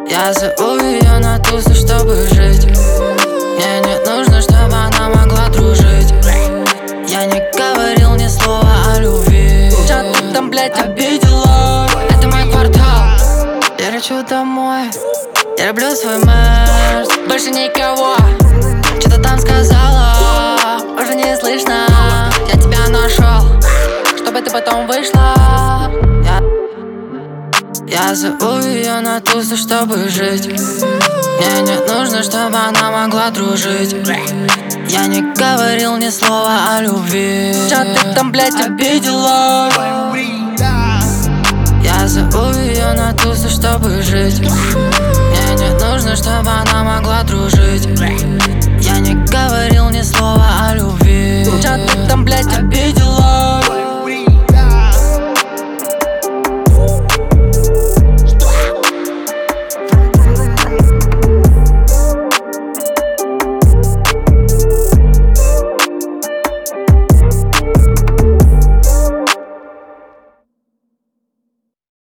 Я зову ее на тусу, чтобы жить. Мне не нужно, чтобы она могла дружить. Я не говорил ни слова о любви. Чё ты там, блядь, обидела? Это мой квартал. Я лечу домой. Я люблю свой Мерс. Больше никого. Что ты там сказала? Уже не слышно. Я тебя нашел, чтобы ты потом вышла. Я зову ее на тусу, чтобы жить. Мне не нужно, чтобы она могла дружить. Я не говорил ни слова о любви. Чё ты там, блядь, обидела? Я зову ее на тусу, чтобы жить. Мне не нужно, чтобы она могла дружить. Я не говорил ни слова